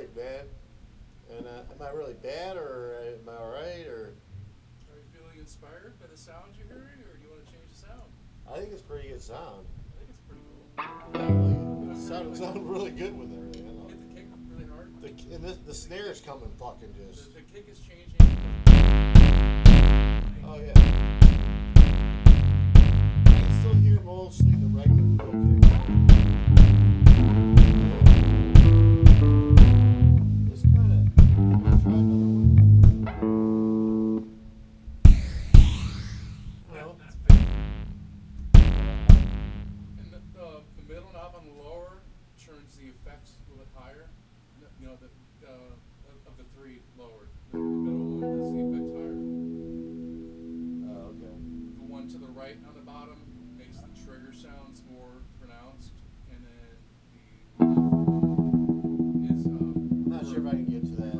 pretty bad. And am I really bad, or am I all right, or? Are you feeling inspired by the sound you're hearing, or do you want to change the sound? I think it's pretty good sound. I think it's pretty cool. Yeah, I like it. It sounds really good with everything. I know. Hit the kick really hard. And the snare's coming fucking just. The kick is changing. Oh yeah. I can still hear mostly the regular fill kick. This kind of. Try another one. No. That's big. And the middle knob on the lower turns the effects a little bit higher. You know, of the three lowered. The middle one is the effect higher. Oh, okay. The one to the right on the bottom makes the trigger sounds more pronounced, and then the left is I'm not sure if I can get to that.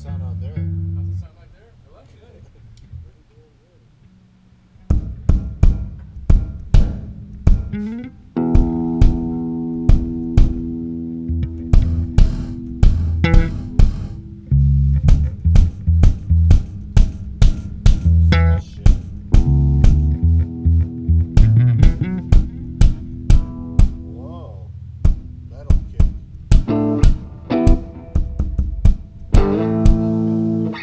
sound out there? How's it sound like there? I like it. Oh, shit. Whoa. Metal kick.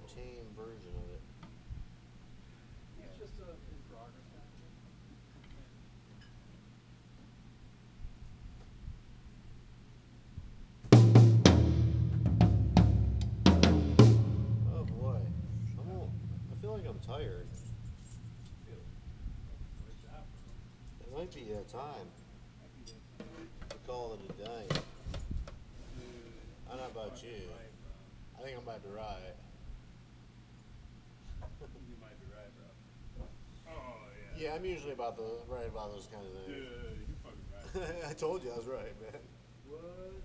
tame version of it. It's just a in progress kind of thing. Oh boy. I feel like I'm tired. Great job, bro. It might be that time Might be that. to call it a day. Dude, I don't know about fucking you. right, bro. I think I'm about to ride. You might be right, bro. Oh yeah. Yeah, I'm usually right about those kind of Dude, things. you fucking right. I told you I was right, man. What?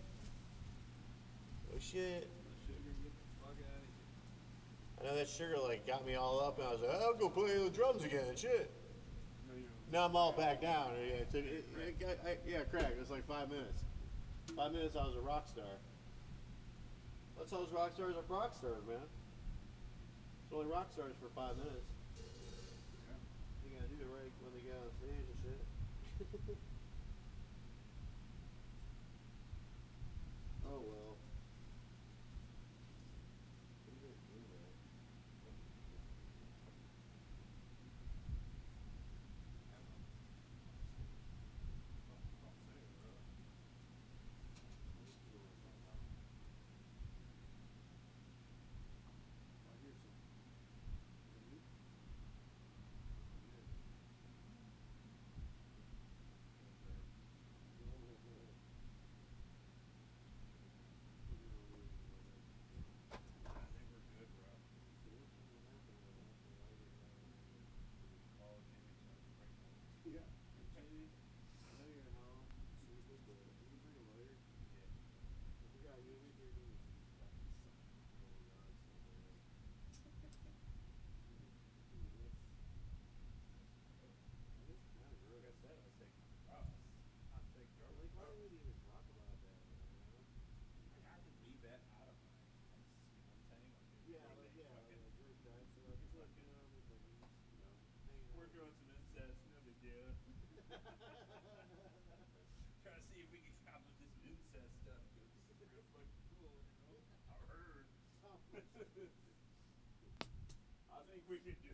Oh shit. The sugar, get the fuck out of here. I know that sugar like got me all up, and I was like, I'll go play the drums again. Shit. No, you. Now I'm all back down. Yeah, crack. It was like 5 minutes. 5 minutes, I was a rock star. That's how those rock stars are rock stars, man. It's only rock stars for 5 minutes. Yeah. You gotta do it right when they get on stage and shit. Oh well. What are you gonna do, man? Don't say it, bro. I'm just doing it right now. I hear some. Is that you? Yeah. I think we're good, bro. Call Jimmy, tell him to bring the. Yeah. Jamie, I know you're at home, sleeping, but can you bring a lighter? Yeah. I forgot you and me three minutes. He's fucking sucking. Oh my god, so bad. Minutes. That is kind of Like I gross. said, I was taking rust. Not take drugs, Like, why bro. would you even talk about that? You know? Like I can leave that out of my, you know what I'm saying? Yeah, Like like they yeah, fucking, like group text. So like it's like fucking, it's like he's hanging out. working on some incest, no big deal. Trying to see if we can accomplish this incest stuff, cause this is real fucking cool, you know? I've heard. Oh, I think we can do